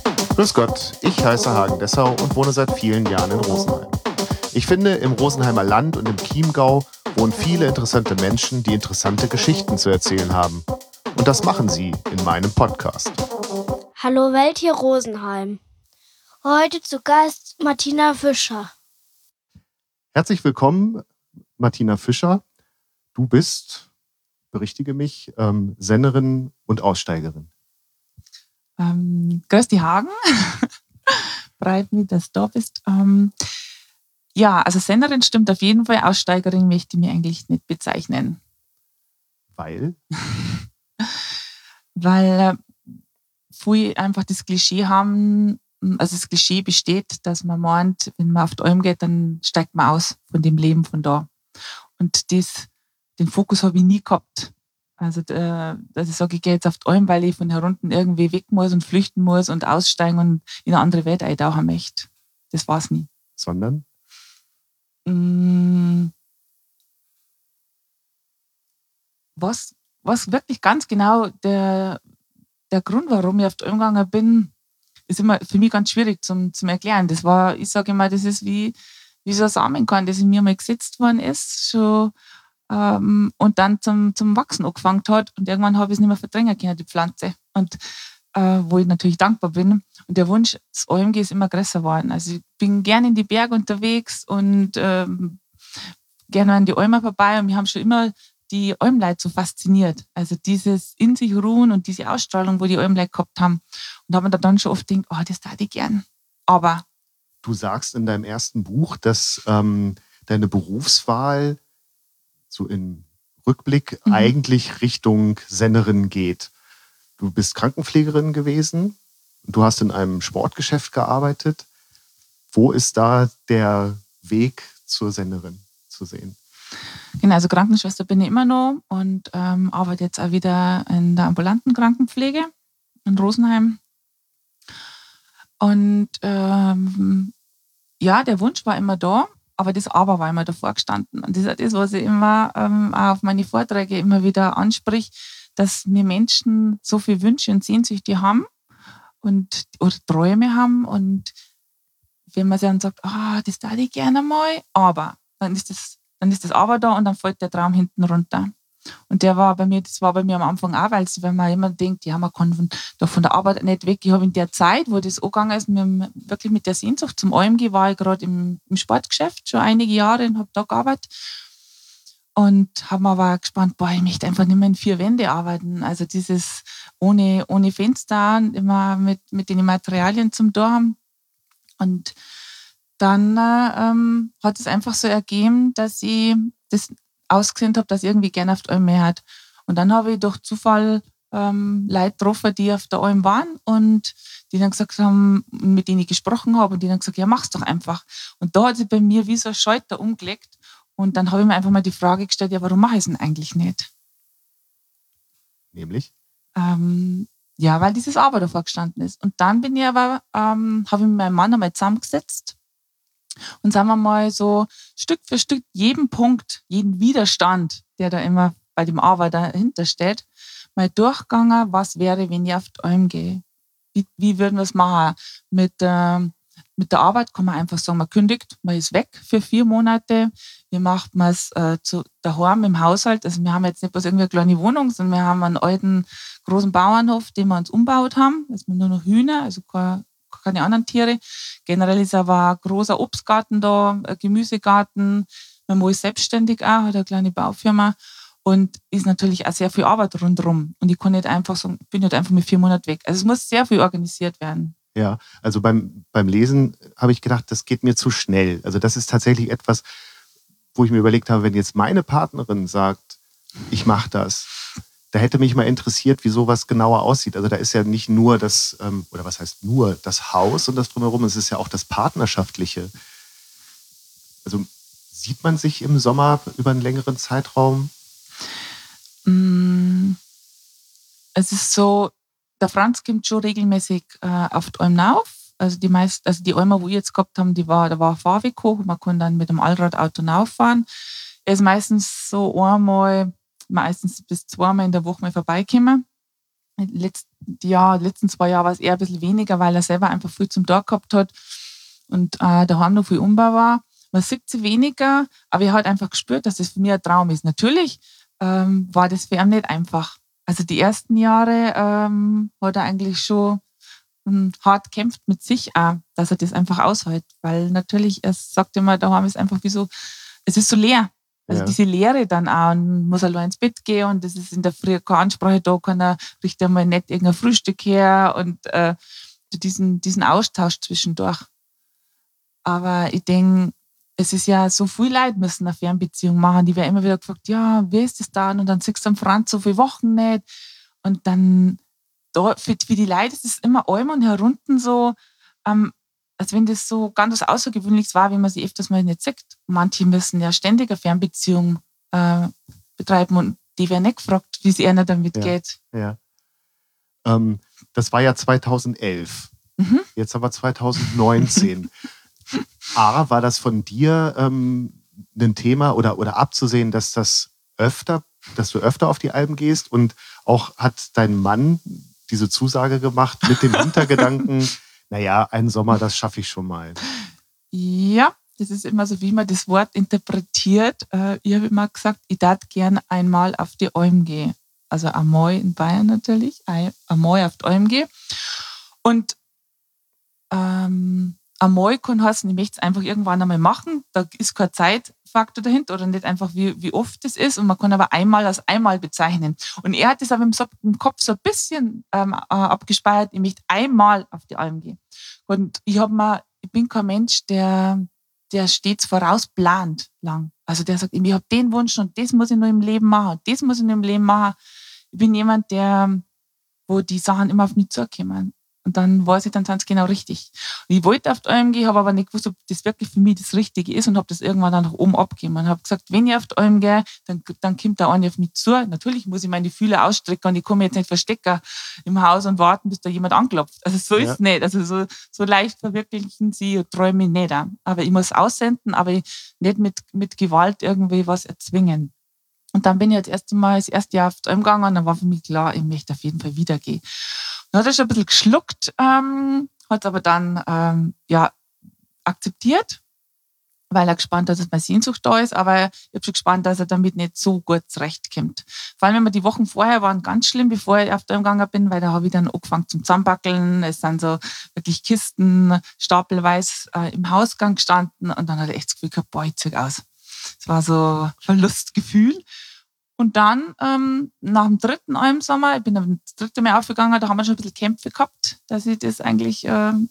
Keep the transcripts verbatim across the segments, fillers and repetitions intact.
Grüß Gott, ich heiße Hagen Dessau und wohne seit vielen Jahren in Rosenheim. Ich finde, im Rosenheimer Land und im Chiemgau wohnen viele interessante Menschen, die interessante Geschichten zu erzählen haben. Und das machen sie in meinem Podcast. Hallo Welt, hier Rosenheim. Heute zu Gast Martina Fischer. Herzlich willkommen, Martina Fischer. Du bist, berichtige mich, ähm, Sennerin und Aussteigerin. Ähm, grüß dich, Hagen. Freut mich, dass du da bist. Ähm, ja, also Sennerin stimmt auf jeden Fall. Aussteigerin möchte ich mir eigentlich nicht bezeichnen. Weil? Weil äh, viele einfach das Klischee haben, also das Klischee besteht, dass man meint, wenn man auf die Alm geht, dann steigt man aus von dem Leben von da. Und das, den Fokus habe ich nie gehabt. Also, äh, dass ich sage, ich gehe jetzt auf die Alm, weil ich von herunten irgendwie weg muss und flüchten muss und aussteigen und in eine andere Welt eintauchen möchte. Das war es nie. Sondern? Mm, was, was wirklich ganz genau der, der Grund, warum ich auf die Alm gegangen bin, ist immer für mich ganz schwierig zum, zum Erklären. Das war, ich sage immer, das ist wie, wie so ein Samenkorn, das in mir mal gesetzt worden ist, schon, ähm, und dann zum, zum Wachsen angefangen hat. Und irgendwann habe ich es nicht mehr verdrängen können, die Pflanze. Und äh, wo ich natürlich dankbar bin. Und der Wunsch, das Almgehen ist immer größer geworden. Also ich bin gerne in die Berge unterwegs und ähm, gerne an die Almer vorbei. Und wir haben schon immer die Almleute so fasziniert. Also dieses in sich ruhen und diese Ausstrahlung, wo die Almleute gehabt haben. Und habe mir dann schon oft gedacht, oh, das tat ich gern. Aber Du sagst in deinem ersten Buch, dass ähm, deine Berufswahl so im Rückblick mhm. eigentlich Richtung Sennerin geht. Du bist Krankenpflegerin gewesen, du hast in einem Sportgeschäft gearbeitet. Wo ist da der Weg zur Sennerin zu sehen? Genau, also Krankenschwester bin ich immer noch und ähm, arbeite jetzt auch wieder in der ambulanten Krankenpflege in Rosenheim. Und ähm, ja, der Wunsch war immer da, aber das Aber war immer davor gestanden. Und das ist das, was ich immer ähm, auch auf meine Vorträge immer wieder ansprich, dass wir Menschen so viele Wünsche und Sehnsüchte haben und, oder Träume haben. Und wenn man dann sagt, ah, das darf ich gerne mal, aber dann ist das, dann ist das Aber da und dann fällt der Traum hinten runter. Und der war bei mir, das war bei mir am Anfang auch, weil wenn man immer denkt, ja, man kann von, doch von der Arbeit nicht weg. Ich habe in der Zeit, wo das angegangen ist, mir wirklich mit der Sehnsucht zum Almgehen, war ich gerade im, im Sportgeschäft schon einige Jahre und habe da gearbeitet. Und habe mir aber gespannt, boah, ich möchte einfach nicht mehr in vier Wände arbeiten. Also dieses ohne, ohne Fenster, immer mit, mit den Materialien zum Tor haben. Und dann äh, ähm, hat es einfach so ergeben, dass ich das ausgesehen habe, dass ich irgendwie gerne auf der Alm mehr hat. Und dann habe ich durch Zufall ähm, Leute getroffen, die auf der Alm waren und die dann gesagt haben, mit denen ich gesprochen habe und die dann gesagt, ja, mach's doch einfach. Und da hat sich bei mir wie so ein Schalter umgelegt und dann habe ich mir einfach mal die Frage gestellt, ja, warum mache ich es denn eigentlich nicht? Nämlich? Ähm, ja, weil dieses Aber davor gestanden ist. Und dann bin ich aber, ähm, habe ich mit meinem Mann einmal zusammengesetzt und sagen wir mal so Stück für Stück jeden Punkt, jeden Widerstand, der da immer bei dem Aber dahinter steht, mal durchgegangen, was wäre, wenn ich auf die Alm gehe. Wie, wie würden wir es machen? Mit, äh, mit der Arbeit kann man einfach sagen, man kündigt, man ist weg für vier Monate. Wie macht man es äh, zu daheim im Haushalt? Also wir haben jetzt nicht bloß irgendwie eine kleine Wohnung, sondern wir haben einen alten, großen Bauernhof, den wir uns umgebaut haben. Da ist nur noch Hühner, also keine keine anderen Tiere. Generell ist aber ein großer Obstgarten da, ein Gemüsegarten. Mein Mann ist selbstständig auch, hat eine kleine Baufirma und ist natürlich auch sehr viel Arbeit rundherum. Und ich kann nicht einfach sagen, ich bin nicht einfach mit vier Monaten weg. Also es muss sehr viel organisiert werden. Ja, also beim, beim Lesen habe ich gedacht, das geht mir zu schnell. Also das ist tatsächlich etwas, wo ich mir überlegt habe, wenn jetzt meine Partnerin sagt, ich mache das, da hätte mich mal interessiert, wie sowas genauer aussieht. Also da ist ja nicht nur das, ähm, oder was heißt nur, das Haus und das Drumherum, es ist ja auch das Partnerschaftliche. Also sieht man sich im Sommer über einen längeren Zeitraum? Mm, es ist so, der Franz kommt schon regelmäßig äh, auf die Alm rauf. Also die meisten, also die Almer, wo ich jetzt gehabt haben, die war, da war ein Fahrweg hoch, man kann dann mit dem Allradauto rauffahren. Er ist meistens so einmal, meistens bis zweimal in der Woche mal vorbeikommen. Letzt, ja, die letzten zwei Jahre war es eher ein bisschen weniger, weil er selber einfach viel zum Tag gehabt hat und äh, daheim noch viel Umbau war. Man sieht sie weniger, aber er hat einfach gespürt, dass das für mich ein Traum ist. Natürlich ähm, war das für ihn nicht einfach. Also die ersten Jahre ähm, hat er eigentlich schon ähm, hart kämpft mit sich auch, dass er das einfach aushält. Weil natürlich, er sagt immer, daheim ist einfach wie so, es ist so leer. Also Ja. diese Leere dann auch und muss allein ins Bett gehen und das ist in der Früh keine Ansprache da, kann er richtig einmal nicht irgendein Frühstück her und äh, diesen, diesen Austausch zwischendurch. Aber ich denke, es ist ja so viel Leute müssen eine Fernbeziehung machen, die werden immer wieder gefragt, ja, wie ist das dann? Und dann siehst du am Franz so viele Wochen nicht und dann da, für, für die Leute ist es immer allem und herunten so, ähm, als wenn das so ganz was Außergewöhnliches war, wie man sie öfters mal nicht sieht. Manche müssen ja ständig eine Fernbeziehung äh, betreiben und die werden nicht gefragt, wie es ihnen damit Ja. geht. Ja. Ähm, das war ja zweitausendelf. Mhm. Jetzt haben wir zweitausendneunzehn. A, war das von dir ähm, ein Thema oder, oder abzusehen, dass das öfter, dass du öfter auf die Alben gehst und auch hat dein Mann diese Zusage gemacht mit dem Hintergedanken, naja, einen Sommer, das schaffe ich schon mal. Ja, das ist immer so, wie man das Wort interpretiert. Äh, ich habe immer gesagt, ich darf gern einmal auf die Alm gehen. Also einmal in Bayern natürlich, einmal auf die Alm gehen. Und ähm, einmal kann heißen, ich möchte es einfach irgendwann einmal machen. Da ist kein Zeitfaktor dahinter oder nicht einfach, wie, wie oft das ist. Und man kann aber einmal als einmal bezeichnen. Und er hat das aber im, im Kopf so ein bisschen ähm, abgespeichert, ich möchte einmal auf die Alm gehen. Und ich, hab mir, ich bin kein Mensch, der, der stets vorausplant lang. Also der sagt, ich habe den Wunsch und das muss ich nur im Leben machen und das muss ich nur im Leben machen. Ich bin jemand, der, wo die Sachen immer auf mich zukommen. Und dann weiß ich dann ganz genau richtig. Und ich wollte auf die Alm gehen, habe aber nicht gewusst, ob das wirklich für mich das Richtige ist und habe das irgendwann dann nach oben abgegeben. Und habe gesagt, wenn ich auf die Alm gehe, dann, dann kommt da einer auf mich zu. Natürlich muss ich meine Fühler ausstrecken und ich kann mich jetzt nicht verstecken im Haus und warten, bis da jemand anklopft. Also so Ja. ist es nicht. Also so, so leicht verwirklichen sie Träume nicht. Aber ich muss aussenden, aber nicht mit, mit Gewalt irgendwie was erzwingen. Und dann bin ich das erste Mal, das erste Jahr auf die Alm gegangen und dann war für mich klar, ich möchte auf jeden Fall wieder gehen. Dann hat er schon ein bisschen geschluckt, ähm, hat aber dann ähm, ja, akzeptiert, weil er gespannt hat, dass meine Sehnsucht da ist, aber ich habe schon gespannt, dass er damit nicht so gut zurechtkommt. Vor allem, wenn wir die Wochen vorher waren ganz schlimm, bevor ich auf die Alm gegangen bin, weil da habe ich dann angefangen zum Zusammenbackeln, es sind so wirklich Kisten stapelweise äh, im Hausgang gestanden und dann hatte ich echt das Gefühl gehabt, boah, ich zieh aus. Es war so ein Verlustgefühl. Und dann, ähm, nach dem dritten Almsommer, ich bin dann das dritte Mal aufgegangen, da haben wir schon ein bisschen Kämpfe gehabt, dass ich das eigentlich, ähm,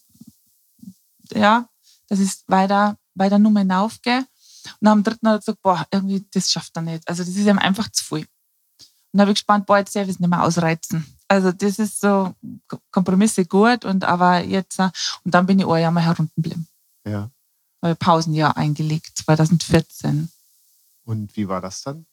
ja, dass ich weiter, weiter nur mal hinaufgehe. Und nach dem dritten hat er gesagt, boah, irgendwie, das schafft er nicht. Also das ist ihm einfach zu viel. Und dann habe ich gespannt, boah, jetzt darf ich es nicht mehr ausreizen. Also das ist so, Kompromisse gut, und aber jetzt, und dann bin ich ein Jahr mal heruntergeblieben. Ja. Habe Pausenjahr eingelegt, zweitausendvierzehn. Und wie war das dann?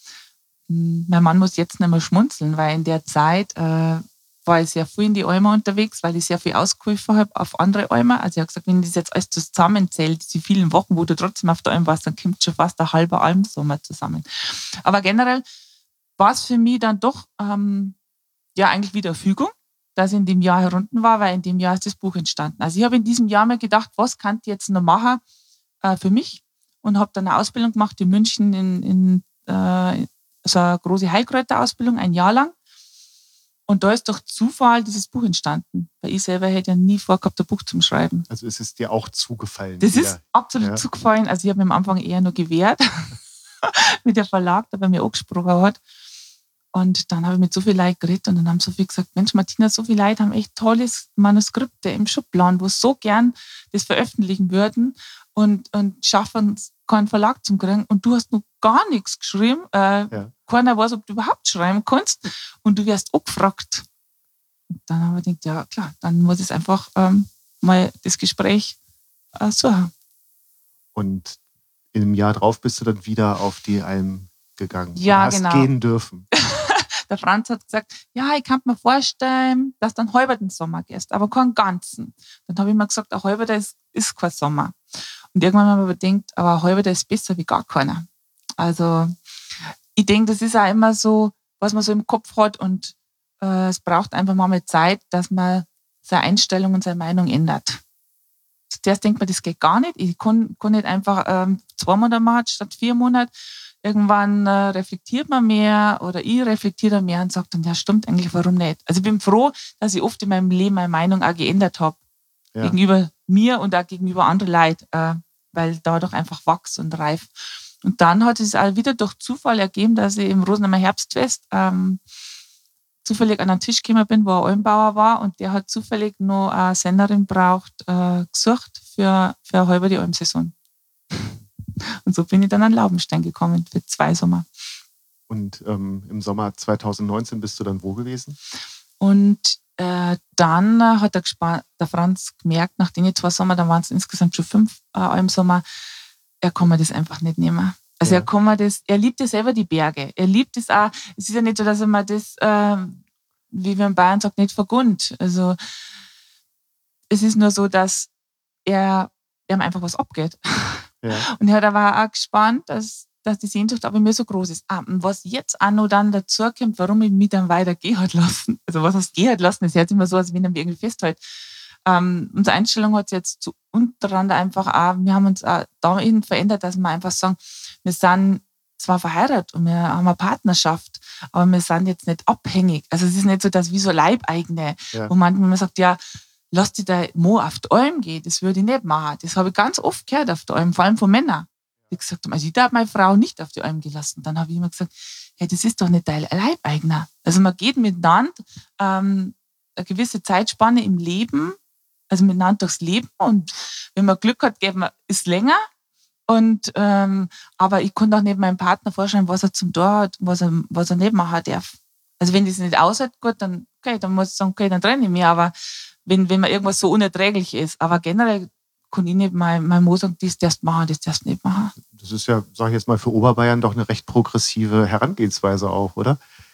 Mein Mann muss jetzt nicht mehr schmunzeln, weil in der Zeit äh, war ich sehr viel in die Alme unterwegs, weil ich sehr viel ausgeholfen habe auf andere Alme. Also ich habe gesagt, wenn das jetzt alles zusammenzählt, diese vielen Wochen, wo du trotzdem auf der Alm warst, dann kommt schon fast ein halber Almsommer zusammen. Aber generell war es für mich dann doch ähm, ja eigentlich wieder eine Fügung, dass ich in dem Jahr herunten war, weil in dem Jahr ist das Buch entstanden. Also ich habe in diesem Jahr mir gedacht, was kann ich jetzt noch machen äh, für mich, und habe dann eine Ausbildung gemacht in München in, in äh, so eine große Heilkräuterausbildung, ein Jahr lang. Und da ist durch Zufall dieses Buch entstanden. Weil ich selber hätte ja nie vorgehabt, ein Buch zu schreiben. Also ist es dir auch zugefallen? Das wieder? ist absolut Ja. zugefallen. Also ich habe mich am Anfang eher nur gewehrt mit der Verlag, der bei mir angesprochen hat. Und dann habe ich mit so vielen Leuten geredet und dann haben so viele gesagt, Mensch Martina, so viele Leute haben echt tolles Manuskripte im Schubladen, wo so gern das veröffentlichen würden und, und schaffen keinen Verlag zum kriegen. Und du hast noch gar nichts geschrieben. Äh, Ja. Keiner weiß, ob du überhaupt schreiben kannst. Und du wirst angefragt. Und dann haben wir gedacht, ja klar, dann muss ich einfach ähm, mal das Gespräch äh, suchen. Und im Jahr drauf bist du dann wieder auf die Alm gegangen. Ja, du hast genau. gehen dürfen. Der Franz hat gesagt, ja, ich kann mir vorstellen, dass du einen halben Sommer gehst, aber keinen ganzen. Dann habe ich mir gesagt, ein halber ist, ist kein Sommer. Und irgendwann habe ich mir gedacht, aber ein halber ist besser wie gar keiner. Also ich denke, das ist auch immer so, was man so im Kopf hat, und äh, es braucht einfach mal Zeit, dass man seine Einstellung und seine Meinung ändert. Zuerst denkt man, das geht gar nicht. Ich kann, kann nicht einfach ähm, zwei Monate machen statt vier Monate. Irgendwann äh, reflektiert man mehr oder ich reflektiere mehr und sage dann, ja stimmt eigentlich, warum nicht? Also ich bin froh, dass ich oft in meinem Leben meine Meinung auch geändert habe. Ja. Gegenüber mir und auch gegenüber anderen Leuten, äh, weil dadurch einfach wachs und reif. Und dann hat es auch wieder durch Zufall ergeben, dass ich im Rosenheimer Herbstfest ähm, zufällig an einen Tisch gekommen bin, wo ein Almbauer war und der hat zufällig noch eine Sennerin braucht, äh, gesucht für, für eine halbe die Almsaison. Und so bin ich dann an Laubenstein gekommen für zwei Sommer. Und ähm, im Sommer zwanzig neunzehn bist du dann wo gewesen? Und äh, dann hat der, Gespa- der Franz gemerkt, nach den zwei Sommer, dann waren es insgesamt schon fünf äh, Almsommer, er kann mir das einfach nicht nehmen. Also ja. er kann mir das, er liebt ja selber die Berge. Er liebt es auch. Es ist ja nicht so, dass er mir das, äh, wie wir in Bayern sagt, nicht vergönnt. Also es ist nur so, dass er, er ihm einfach was abgeht. Ja. Und er hat aber auch gespannt, dass, dass die Sehnsucht aber mir so groß ist. Ah, und was jetzt auch noch dann dazu kommt, warum ich mich dann weiter gehen hat lassen. Also was heißt gehen hat lassen, das hört sich immer so, als wenn er mich irgendwie festhält. Ähm, unsere Einstellung hat sich jetzt zu untereinander einfach auch, wir haben uns auch dahin verändert, dass wir einfach sagen, wir sind zwar verheiratet und wir haben eine Partnerschaft, aber wir sind jetzt nicht abhängig. Also es ist nicht so, dass wie so Leibeigene, ja. wo man, wenn man sagt, ja, lass dich da Mo auf die Alm gehen, das würde ich nicht machen. Das habe ich ganz oft gehört auf der Alm, vor allem von Männern. Die gesagt haben, also ich darf meine Frau nicht auf die Alm gelassen. Dann habe ich immer gesagt, hey, das ist doch nicht dein Leibeigener. Also man geht miteinander ähm, eine gewisse Zeitspanne im Leben, also miteinander durchs Leben und wenn man Glück hat, geht man es länger. Und, ähm, aber ich kann doch nicht meinem Partner vorstellen, was er zum Tor hat, was er, was er nicht machen darf. Also wenn das nicht aushält, gut, dann, okay, dann muss ich sagen, okay, dann trenne ich mich. Aber wenn, wenn man irgendwas so unerträglich ist, aber generell kann ich nicht mein, mein Mo sagen, das darfst du machen, das darfst du nicht machen. Das ist ja, sage ich jetzt mal, für Oberbayern doch eine recht progressive Herangehensweise auch, oder?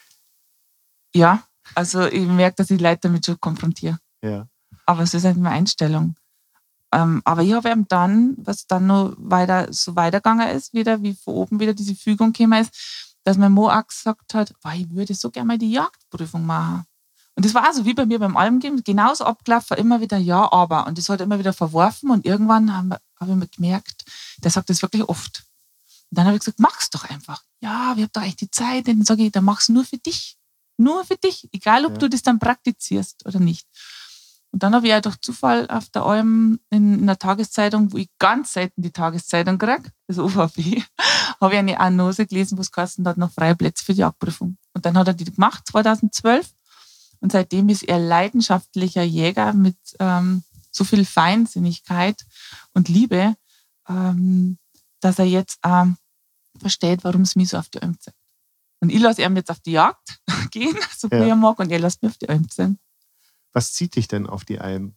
Ja, also ich merke, dass ich Leute damit schon konfrontiere. Ja. Aber es ist halt meine Einstellung. Ähm, aber ich habe eben dann, was dann noch weiter so weitergegangen ist, wieder, wie von oben wieder diese Fügung gekommen ist, dass mein Mo auch gesagt hat, boah, ich würde so gerne mal die Jagdprüfung machen. Und das war also wie bei mir beim Almgeben, genauso abgelaufen, immer wieder ja, aber. Und das hat er immer wieder verworfen und irgendwann habe hab ich mir gemerkt, der sagt das wirklich oft. Und dann habe ich gesagt, mach's doch einfach. Ja, wir haben doch echt die Zeit. Und dann sage ich, dann mach's nur für dich. Nur für dich. Egal, ob ja. du das dann praktizierst oder nicht. Und dann habe ich ja durch Zufall auf der Alm in, in der Tageszeitung, wo ich ganz selten die Tageszeitung kriege, das O V P, habe ich eine Annonce gelesen, wo es geheißen hat, noch freie Plätze für die Jagdprüfung. Und dann hat er die gemacht, zweitausendzwölf. Und seitdem ist er leidenschaftlicher Jäger mit ähm, so viel Feinsinnigkeit und Liebe, ähm, dass er jetzt ähm, versteht, warum es mich so auf die Alm zieht. Und ich lasse ihn jetzt auf die Jagd gehen, so wie ja. er mag, und er lässt mich auf die Alm ziehen. Was zieht dich denn auf die Alm?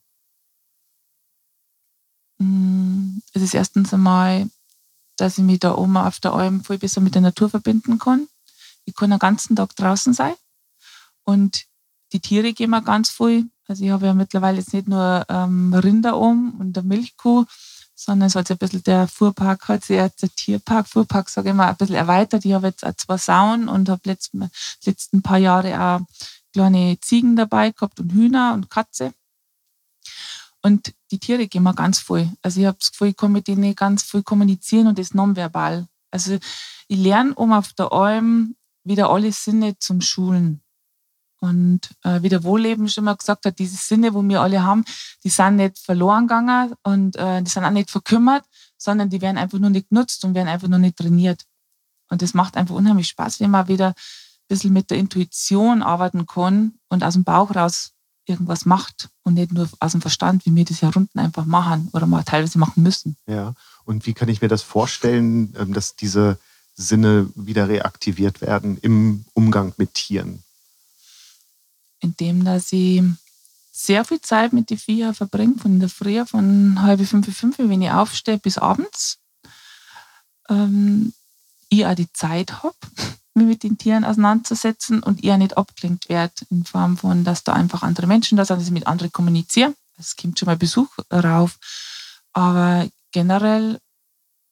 Es ist erstens einmal, dass ich mich da oben auf der Alm voll besser mit der Natur verbinden kann. Ich kann den ganzen Tag draußen sein. Und die Tiere gehen mir ganz viel. Also ich habe ja mittlerweile jetzt nicht nur ähm, Rinder um und eine Milchkuh, sondern es hat sich ein bisschen der Fuhrpark, hat sich jetzt der Tierpark, Fuhrpark, sage ich mal, ein bisschen erweitert. Ich habe jetzt auch zwei Sauen und habe letzt, die letzten paar Jahre auch kleine Ziegen dabei gehabt und Hühner und Katze. Und die Tiere gehen mir ganz viel. Also ich habe das Gefühl, ich kann mit denen ganz viel kommunizieren und das nonverbal. Also ich lerne um auf der Alm wieder alle Sinne zum Schulen. Und äh, wie der Wohlleben schon mal gesagt hat, diese Sinne, wo wir alle haben, die sind nicht verloren gegangen und äh, die sind auch nicht verkümmert, sondern die werden einfach nur nicht genutzt und werden einfach nur nicht trainiert. Und das macht einfach unheimlich Spaß, wenn man wieder ein bisschen mit der Intuition arbeiten kann und aus dem Bauch raus irgendwas macht und nicht nur aus dem Verstand, wie wir das ja unten einfach machen oder mal teilweise machen müssen. Ja, und wie kann ich mir das vorstellen, dass diese Sinne wieder reaktiviert werden im Umgang mit Tieren? Indem, dass ich sehr viel Zeit mit den Viechern verbringe, von der Früh, von halb fünf, fünf, wenn ich aufstehe, bis abends. Ähm, ich auch die Zeit habe, mich mit den Tieren auseinanderzusetzen und ich auch nicht abgelenkt werde, in Form von, dass da einfach andere Menschen da sind, dass ich mit anderen kommuniziere. Es kommt schon mal Besuch rauf. Aber generell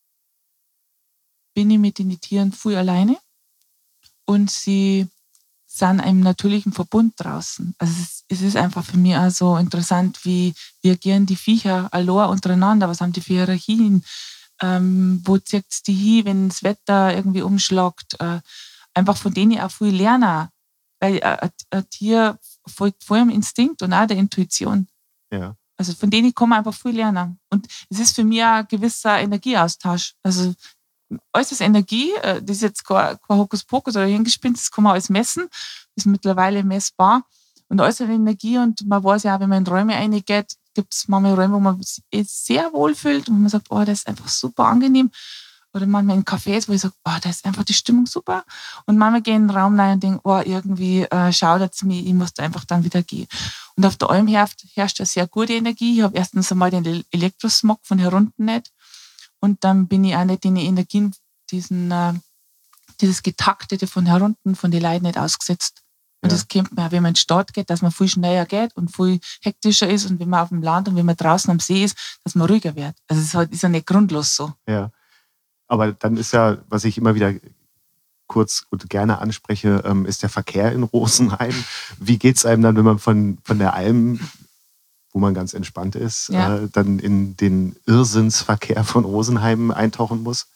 bin ich mit den Tieren viel alleine und sie sind im natürlichen Verbund draußen. Also es ist, es ist einfach für mich auch so interessant, wie, wie agieren die Viecher allein untereinander, was haben die für Hierarchien, ähm, wo zieht es die hin, wenn das Wetter irgendwie umschlagt. Äh, einfach von denen ich auch viel lerne, weil äh, ein Tier folgt vor allem Instinkt und auch der Intuition. Ja. Also von denen kann man einfach viel lernen. Und es ist für mich auch ein gewisser Energieaustausch. Also alles ist Energie, das ist jetzt kein, kein Hokuspokus oder hingespinnt, das kann man alles messen, das ist mittlerweile messbar. Und alles hat Energie und man weiß ja auch, wenn man in Räume reingeht, gibt es manchmal Räume, wo man sich sehr wohl fühlt und man sagt, oh, das ist einfach super angenehm. Oder manchmal in Cafés, wo ich sage, oh, da ist einfach die Stimmung super. Und manchmal gehe ich in den Raum rein und denke, oh, irgendwie äh, schaudert es mich, ich muss da einfach dann wieder gehen. Und auf der Alm herrscht, herrscht eine sehr gute Energie. Ich habe erstens einmal den Elektrosmog von hier unten nicht. Und dann bin ich auch nicht den Energien, diesen, äh, dieses Getaktete von hier unten, von den Leuten nicht ausgesetzt. Und ja. Das kennt man auch, wenn man in die Stadt geht, dass man viel schneller geht und viel hektischer ist. Und wenn man auf dem Land und wenn man draußen am See ist, dass man ruhiger wird. Also es ist, halt, ist ja nicht grundlos so. Ja. Aber dann ist ja, was ich immer wieder kurz und gerne anspreche, ähm, ist der Verkehr in Rosenheim. Wie geht es einem dann, wenn man von, von der Alm, wo man ganz entspannt ist, ja. äh, dann in den Irrsinnsverkehr von Rosenheim eintauchen muss?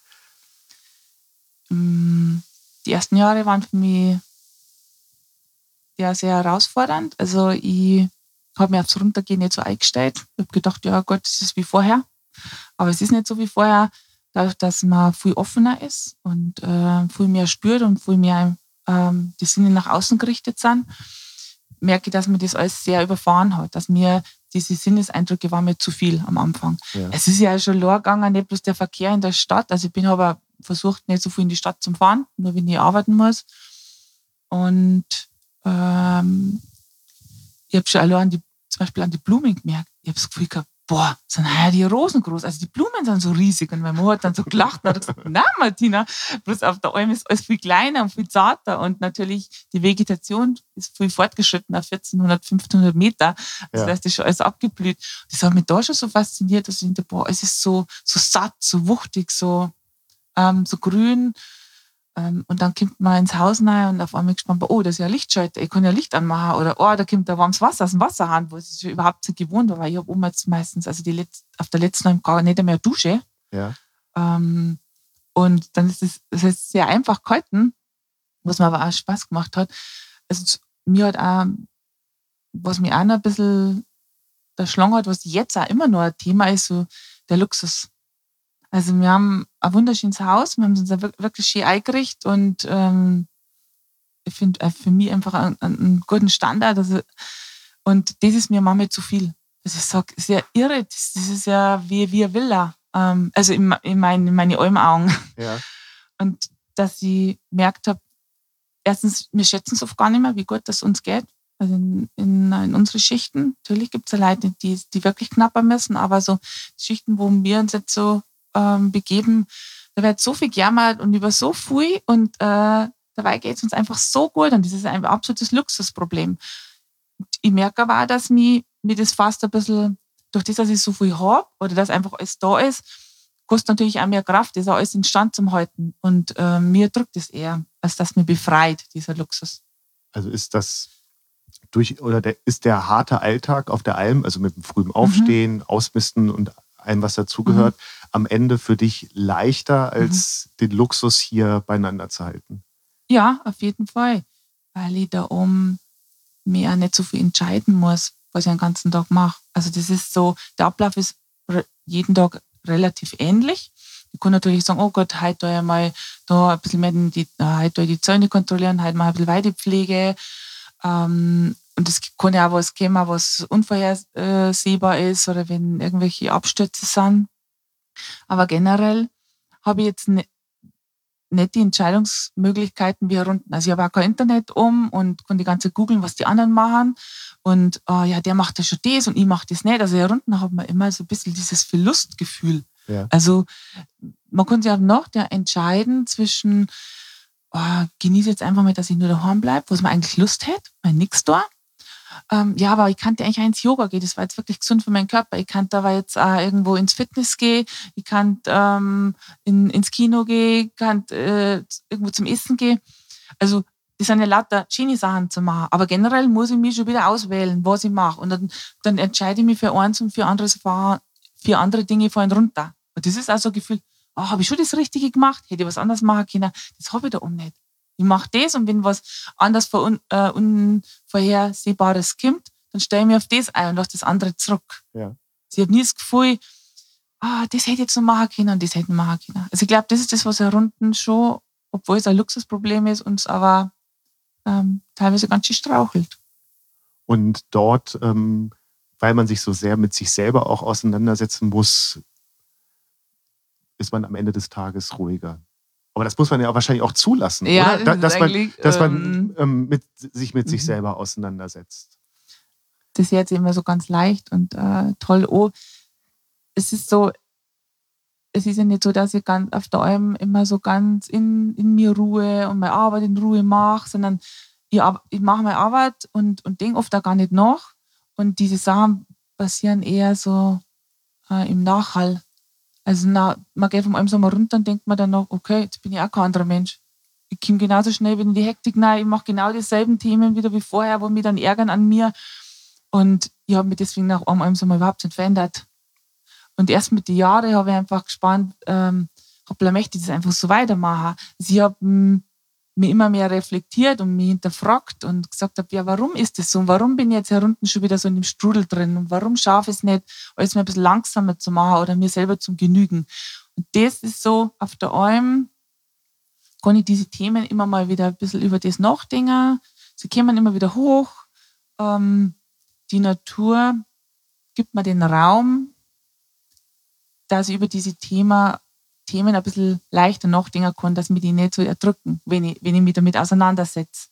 Die ersten Jahre waren für mich ja, sehr herausfordernd. Also ich habe mir aufs Runtergehen nicht so eingestellt. Ich habe gedacht, ja Gott, das ist wie vorher. Aber es ist nicht so wie vorher. Dadurch, dass man viel offener ist und äh, viel mehr spürt und viel mehr ähm, die Sinne nach außen gerichtet sind, merke ich, dass mir das alles sehr überfahren hat. Dass mir diese Sinneseindrücke waren mir zu viel am Anfang. Ja. Es ist ja schon lang gegangen, nicht bloß der Verkehr in der Stadt. Also ich bin aber versucht, nicht so viel in die Stadt zu fahren, nur wenn ich arbeiten muss. Und ähm, ich habe schon allein die, zum Beispiel an die Blumen gemerkt. Ich habe das Gefühl gehabt, boah, sind ja die Rosen groß, also die Blumen sind so riesig. Und mein Mann hat dann so gelacht und hat gesagt, nein, Martina, bloß auf der Alm ist alles viel kleiner und viel zarter. Und natürlich, die Vegetation ist viel fortgeschritten auf vierzehnhundert, fünfzehnhundert Meter. Also ja. Da ist das schon alles abgeblüht. Das hat mich da schon so fasziniert, dass ich dachte, boah, es ist so, so satt, so wuchtig, so, ähm, so grün. Ähm, und dann kommt man ins Haus rein und auf einmal gespannt, oh, das ist ja ein Lichtschalter, ich kann ja Licht anmachen. Oder oh, da kommt da warmes Wasser aus dem Wasserhahn, wo es überhaupt nicht gewohnt war, weil ich habe oben jetzt meistens, also die Letz-, auf der letzten Alm gar nicht mehr eine Dusche. Ja. Ähm, und dann ist es, das ist sehr einfach gehalten, was mir aber auch Spaß gemacht hat. Also mir hat auch, was mir auch noch ein bisschen erschlagen hat, was jetzt auch immer noch ein Thema ist, so der Luxus. Also wir haben ein wunderschönes Haus, wir haben uns wirklich schön eingerichtet und ähm, ich finde für mich einfach einen, einen guten Standard. Also, und das ist mir manchmal zu viel. Also ich sage, das ist ja irre, das, das ist ja wie, wie eine Villa. Ähm, also in, in, mein, in meine Almaugen. Ja. Und dass ich gemerkt habe, erstens, wir schätzen es oft gar nicht mehr, wie gut das uns geht. Also in, in, in unsere Schichten. Natürlich gibt es ja Leute, die, die wirklich knapper müssen, aber so Schichten, wo wir uns jetzt so ähm, begeben, da wird so viel gejammert und über so viel und äh, dabei geht es uns einfach so gut und das ist ein absolutes Luxusproblem. Und ich merke aber auch, dass mich, mir das fast ein bisschen, durch das, dass ich so viel habe oder dass einfach alles da ist, kostet natürlich auch mehr Kraft, das auch alles in Stand zu halten. Und äh, mir drückt es eher, als dass mir befreit, dieser Luxus. Also ist das durch, oder der, ist der harte Alltag auf der Alm, also mit dem frühen Aufstehen, mhm. Ausmisten und allem, was dazugehört, mhm. am Ende für dich leichter, als mhm. den Luxus hier beieinander zu halten? Ja, auf jeden Fall. Weil ich da oben mir auch nicht so viel entscheiden muss, was ich den ganzen Tag mache. Also das ist so, der Ablauf ist jeden Tag relativ ähnlich. Ich kann natürlich sagen, oh Gott, heute tue ich mal da ein bisschen mehr die, heute tue ich die Zäune kontrollieren, heute mal ein bisschen Weidepflege. Ähm, und es kann ja auch was geben, was unvorhersehbar ist oder wenn irgendwelche Abstürze sind. Aber generell habe ich jetzt nicht, nicht die Entscheidungsmöglichkeiten wie hier unten. Also ich habe auch kein Internet um und kann die ganze Zeit googeln, was die anderen machen. Und oh, ja, der macht ja schon das und ich mache das nicht. Also hier unten hat man immer so ein bisschen dieses Verlustgefühl. Ja. Also man kann sich auch noch entscheiden zwischen oh, genieße jetzt einfach mal, dass ich nur daheim bleibe, was man eigentlich Lust hätte, weil nichts da. Ähm, ja, aber ich kann ja eigentlich auch ins Yoga gehen, das war jetzt wirklich gesund für meinen Körper. Ich kann aber jetzt auch irgendwo ins Fitness gehen, ich kann ähm, in, ins Kino gehen, ich kann äh, irgendwo zum Essen gehen. Also das sind ja lauter schöne Sachen zu machen. Aber generell muss ich mich schon wieder auswählen, was ich mache. Und dann, dann entscheide ich mich für eins und für anderes fahren, für andere Dinge fallen runter. Und das ist auch so ein Gefühl, oh, habe ich schon das Richtige gemacht? Hätte ich was anderes machen können? Das habe ich da oben nicht. Ich mache das und wenn was anders vor, äh, Unvorhersehbares kommt, dann stelle ich mich auf das ein und lasse das andere zurück. Ja. Ich habe nie das Gefühl, ah, das hätte ich jetzt noch machen können und das hätte ich machen können. Also ich glaube, das ist das, was Runden schon, obwohl es ein Luxusproblem ist, uns aber ähm, teilweise ganz schön strauchelt. Und dort, ähm, weil man sich so sehr mit sich selber auch auseinandersetzen muss, ist man am Ende des Tages ruhiger. Aber das muss man ja wahrscheinlich auch zulassen, ja, oder? Das dass man, dass man ähm, ähm, mit, sich mit sich mhm. selber auseinandersetzt. Das hört sich immer so ganz leicht und äh, toll an. Es ist so, es ist ja nicht so, dass ich ganz auf der Alm immer so ganz in, in mir Ruhe und meine Arbeit in Ruhe mache, sondern ich, ich mache meine Arbeit und, und denke oft auch gar nicht nach. Und diese Sachen passieren eher so äh, im Nachhall. Also na, man geht vom Alm so mal runter und denkt man dann noch, okay, jetzt bin ich auch kein anderer Mensch. Ich komme genauso schnell wieder in die Hektik rein, ich mache genau dieselben Themen wieder wie vorher, wo mich dann ärgern an mir. Und ich habe mich deswegen nach einem Alm so mal überhaupt nicht verändert. Und erst mit den Jahren habe ich einfach gespannt, ähm, hoppla, möchte ich das einfach so weitermachen. Also ich habe m, mich immer mehr reflektiert und mich hinterfragt und gesagt habe, ja, warum ist das so? Und warum bin ich jetzt hier unten schon wieder so in dem Strudel drin? Und warum schaffe ich es nicht, alles mal ein bisschen langsamer zu machen oder mir selber zum Genügen? Und das ist so, auf der Alm kann ich diese Themen immer mal wieder ein bisschen über das nachdenken. Sie kommen immer wieder hoch. Ähm, die Natur gibt mir den Raum, dass ich über diese Thema, Themen ein bisschen leichter nachdenken kann, dass mich die nicht so erdrücken, wenn ich, wenn ich mich damit auseinandersetze.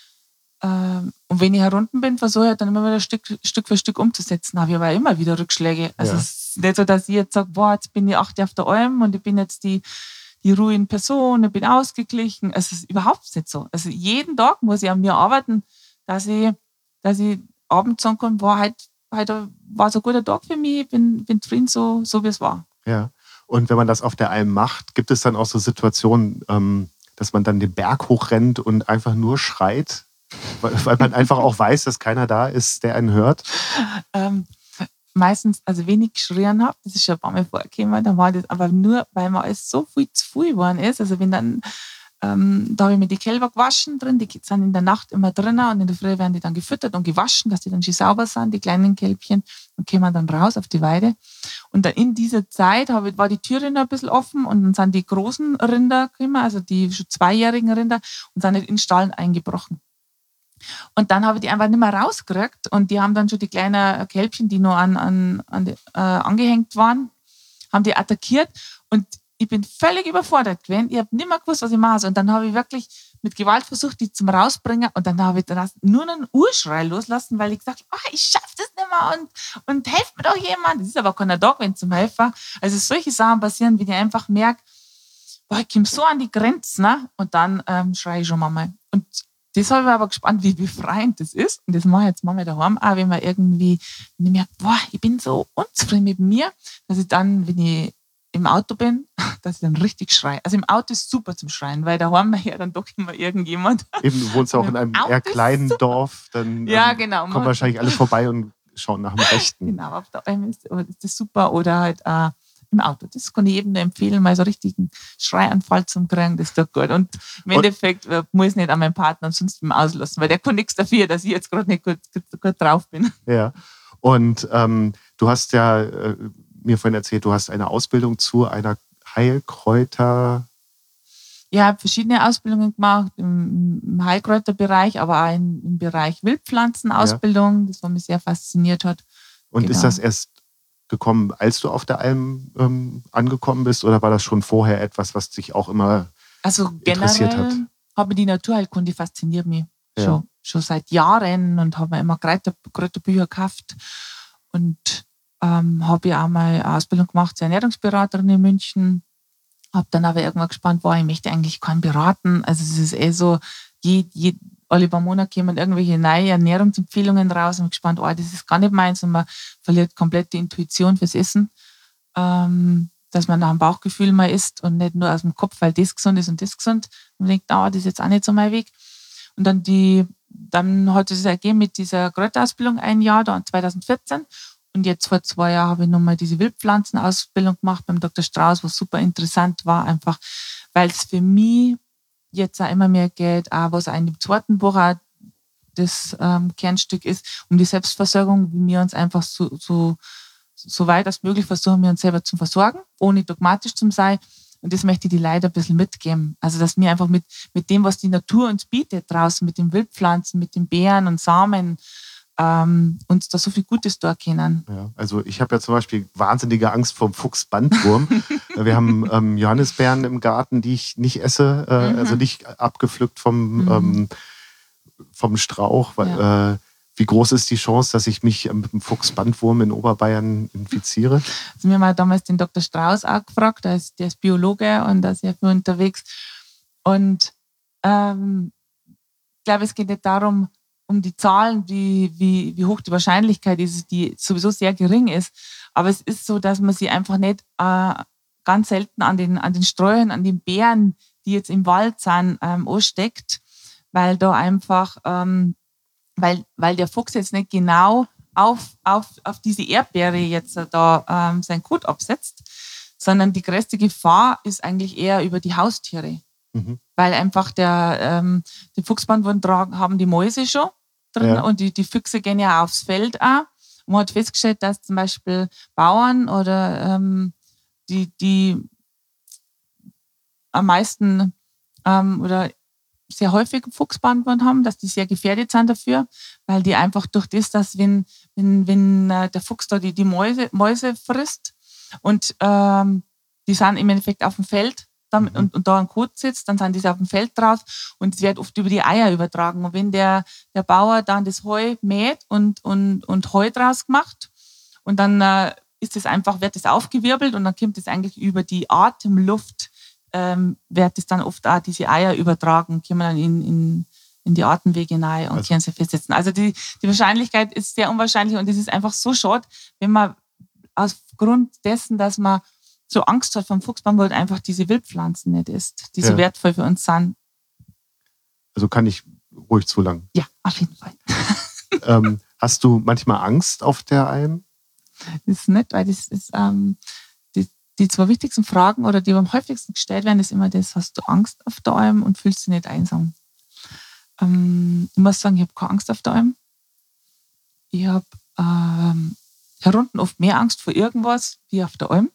Ähm, und wenn ich herunten bin, versuche ich dann immer wieder Stück, Stück für Stück umzusetzen. Habe ich aber immer wieder Rückschläge. Also ja. Es ist nicht so, dass ich jetzt sage, boah, jetzt bin ich acht auf der Alm und ich bin jetzt die, die ruhige Person, ich bin ausgeglichen. Es ist überhaupt nicht so. Also jeden Tag muss ich an mir arbeiten, dass ich, dass ich abends sagen kann, boah, heute, heute war so ein guter Tag für mich, ich bin, bin drin, so, so wie es war. Ja, und wenn man das auf der Alm macht, gibt es dann auch so Situationen, ähm, dass man dann den Berg hochrennt und einfach nur schreit, weil, weil man einfach auch weiß, dass keiner da ist, der einen hört? Ähm, meistens, also wenn ich geschrien habe, das ist schon ein paar Mal vorgekommen, dann war das aber nur, weil mir alles so viel zu viel geworden ist. Also wenn dann, ähm, da habe ich mir die Kälber gewaschen drin, die sind in der Nacht immer drinnen und in der Früh werden die dann gefüttert und gewaschen, dass die dann schon sauber sind, die kleinen Kälbchen, und kommen dann raus auf die Weide. Und dann in dieser Zeit habe, war die Türe noch ein bisschen offen und dann sind die großen Rinder gekommen, also die schon zweijährigen Rinder, und sind in den Stall eingebrochen. Und dann habe ich die einfach nicht mehr rausgekriegt und die haben dann schon die kleinen Kälbchen, die noch an, an, an die, äh, angehängt waren, haben die attackiert und ich bin völlig überfordert gewesen. Ich habe nicht mehr gewusst, was ich mache. Und dann habe ich wirklich mit Gewalt versucht, die zum Rausbringen. Und dann habe ich dann nur einen Urschrei loslassen, weil ich gesagt habe, oh, ich schaffe das nicht mehr und, und helft mir doch jemand. Das ist aber keiner da gewesen zum Helfer. Also solche Sachen passieren, wie ich einfach merke, boah, ich komme so an die Grenzen. Ne? Und dann ähm, schreie ich schon mal. Und das habe ich aber gespannt, wie befreiend das ist. Und das mache ich jetzt mal daheim auch, wenn man irgendwie, wenn ich merke, boah, ich bin so unzufrieden mit mir, dass ich dann, wenn ich im Auto bin, dass ich dann richtig schreie. Also im Auto ist super zum Schreien, weil da haben wir ja dann doch immer irgendjemand. Eben, du wohnst auch in einem eher kleinen Dorf, dann ja, ähm, genau. kommen wahrscheinlich alle vorbei und schauen nach dem Rechten. Genau, auf der Alm ist, ist das super. Oder halt äh, im Auto. Das kann ich jedem nur empfehlen, mal so richtigen Schreianfall zum kriegen, das tut gut. Und im und Endeffekt äh, muss ich nicht an meinen Partner sonst ihm auslassen, weil der kann nichts dafür, dass ich jetzt gerade nicht gut, gut, gut drauf bin. Ja, und ähm, du hast ja äh, mir vorhin erzählt, du hast eine Ausbildung zu einer Heilkräuter... Ich habe verschiedene Ausbildungen gemacht im, im Heilkräuterbereich, aber auch im, im Bereich Wildpflanzenausbildung, ja. Das, was mich sehr fasziniert hat. Und genau. Ist das erst gekommen, als du auf der Alm ähm, angekommen bist, oder war das schon vorher etwas, was dich auch immer also interessiert hat? Also generell habe die Naturheilkunde fasziniert mich ja. schon, schon seit Jahren und habe mir immer Kräuter, Kräuterbücher gekauft und ähm, habe ja auch mal eine Ausbildung gemacht zur Ernährungsberaterin in München. Habe dann aber irgendwann gespannt, boah, ich möchte eigentlich keinen beraten. Also es ist eh so, je, je, alle paar Monate kommen irgendwelche neue Ernährungsempfehlungen raus und ich bin gespannt, oh, das ist gar nicht meins und man verliert komplett die Intuition fürs Essen. Ähm, dass man nach dem Bauchgefühl mal isst und nicht nur aus dem Kopf, weil das gesund ist und das gesund. Und man denkt, oh, das ist jetzt auch nicht so mein Weg. Und dann die, dann hat es ergeben mit dieser Kräuterausbildung ein Jahr, dann zwanzig vierzehn. Und jetzt vor zwei Jahren habe ich nochmal diese Wildpflanzenausbildung gemacht beim Doktor Strauß, was super interessant war, einfach weil es für mich jetzt auch immer mehr geht, auch was auch in dem zweiten Buch auch das ähm, Kernstück ist, um die Selbstversorgung, wie wir uns einfach so, so, so weit als möglich versuchen, wir uns selber zu versorgen, ohne dogmatisch zu sein. Und das möchte ich die Leute ein bisschen mitgeben. Also, dass wir einfach mit, mit dem, was die Natur uns bietet draußen, mit den Wildpflanzen, mit den Beeren und Samen, ähm, uns da so viel Gutes da kennen. Ja, also ich habe ja zum Beispiel wahnsinnige Angst vor dem Fuchsbandwurm. Wir haben ähm, Johannisbeeren im Garten, die ich nicht esse, äh, mhm. also nicht abgepflückt vom, mhm. ähm, vom Strauch. Weil, ja. äh, wie groß ist die Chance, dass ich mich mit dem Fuchsbandwurm in Oberbayern infiziere? Also wir haben damals den Doktor Strauß auch gefragt, der ist, der ist Biologe und da ist sehr viel unterwegs. Und ähm, ich glaube, es geht nicht darum, um die Zahlen, wie, wie, wie hoch die Wahrscheinlichkeit ist, die sowieso sehr gering ist. Aber es ist so, dass man sie einfach nicht äh, ganz selten an den, an den Sträuchern, an den Beeren, die jetzt im Wald sind, ähm, ansteckt, weil da einfach, ähm, weil, weil der Fuchs jetzt nicht genau auf, auf, auf diese Erdbeere jetzt da ähm, seinen Kot absetzt, sondern die größte Gefahr ist eigentlich eher über die Haustiere. Mhm. Weil einfach der, ähm, den Fuchsbandwurm tragen, haben die Mäuse schon drin, ja. Und die, die Füchse gehen ja aufs Feld auch. Und man hat festgestellt, dass zum Beispiel Bauern oder ähm, die, die am meisten ähm, oder sehr häufig Fuchsbandwurm haben, dass die sehr gefährdet sind dafür, weil die einfach durch das, dass wenn, wenn, wenn äh, der Fuchs da die, die Mäuse, Mäuse frisst und ähm, die sind im Endeffekt auf dem Feld, dann, mhm. und, und da ein Kot sitzt, dann sind die auf dem Feld drauf und es wird oft über die Eier übertragen. Und wenn der, der Bauer dann das Heu mäht und, und, und Heu draus gemacht und dann äh, ist das einfach, wird das aufgewirbelt und dann kommt das eigentlich über die Atemluft, ähm, wird das dann oft auch diese Eier übertragen, kommen dann in, in, in die Atemwege rein und also. Können sie festsetzen. Also die, die Wahrscheinlichkeit ist sehr unwahrscheinlich und es ist einfach so schade, wenn man aufgrund dessen, dass man so Angst hat vom Fuchsbandwurm, einfach diese Wildpflanzen nicht isst, die ja. so wertvoll für uns sind. Also kann ich ruhig zulangen? Ja, auf jeden Fall. ähm, hast du manchmal Angst auf der Alm? Das ist nicht, weil das ist ähm, die, die zwei wichtigsten Fragen oder die am häufigsten gestellt werden, ist immer das, hast du Angst auf der Alm und fühlst dich nicht einsam? Ähm, ich muss sagen, ich habe keine Angst auf der Alm. Ich habe ähm, hier unten oft mehr Angst vor irgendwas wie auf der Alm.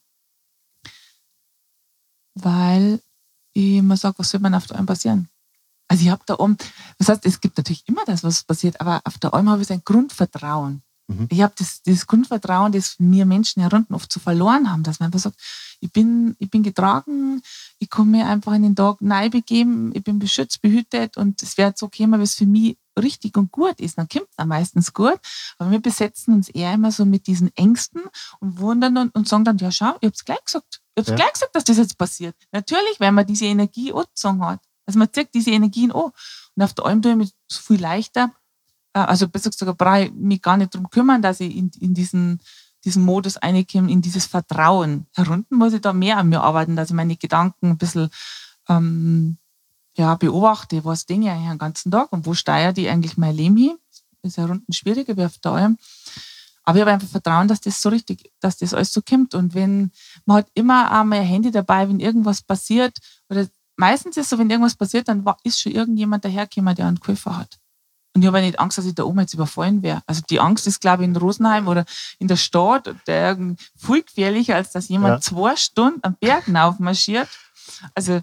Weil ich immer sage, was soll man auf der Alm passieren? Also ich habe da oben, das heißt, es gibt natürlich immer das, was passiert, aber auf der Alm habe ich so ein Grundvertrauen. Mhm. Ich habe das, das Grundvertrauen, das wir Menschen hier unten oft so verloren haben, dass man einfach sagt, ich bin, ich bin getragen, ich kann mir einfach in den Tag neu begeben, ich bin beschützt, behütet und es wird so kommen, wie es für mich richtig und gut ist. Dann kommt es dann meistens gut, aber wir besetzen uns eher immer so mit diesen Ängsten und wundern und, und sagen dann, ja schau, ich habe es gleich gesagt. Ich habe ja. gleich gesagt, dass das jetzt passiert. Natürlich, weil man diese Energie angezogen hat. Also man zieht diese Energien an. Und auf der Alm tue ich mich so viel leichter. Also besser gesagt, brauche ich mich gar nicht darum kümmern, dass ich in, in diesen, diesen Modus reinkomme, in dieses Vertrauen. Herunten muss ich da mehr an mir arbeiten, dass ich meine Gedanken ein bisschen ähm, ja, beobachte. Was denke ich eigentlich den ganzen Tag und wo steuert die eigentlich mein Leben hin? Das ist herunten schwieriger wie auf der Alm. Aber ich habe einfach Vertrauen, dass das so richtig, dass das alles so kommt. Und wenn, man hat immer auch mein Handy dabei, wenn irgendwas passiert, oder meistens ist es so, wenn irgendwas passiert, dann ist schon irgendjemand dahergekommen, der einen geholfen hat. Und ich habe nicht Angst, dass ich da oben jetzt überfallen wäre. Also die Angst ist, glaube ich, in Rosenheim oder in der Stadt der viel gefährlicher, als dass jemand ja. zwei Stunden am Berg aufmarschiert. Also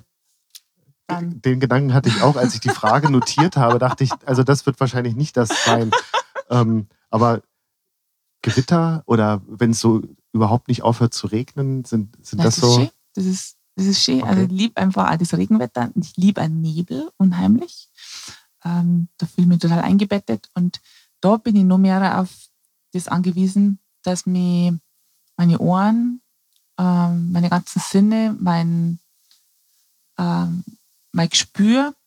dann. Den Gedanken hatte ich auch, als ich die Frage notiert habe, dachte ich, also das wird wahrscheinlich nicht das sein. ähm, aber Gewitter oder wenn es so überhaupt nicht aufhört zu regnen, sind, sind das, das so? Schön. Das ist, das ist schön. Okay. Also ich liebe einfach auch das Regenwetter und ich liebe einen Nebel unheimlich. Ähm, da fühle ich mich total eingebettet und da bin ich noch mehr auf das angewiesen, dass mir meine Ohren, ähm, meine ganzen Sinne, mein, ähm, mein Gespür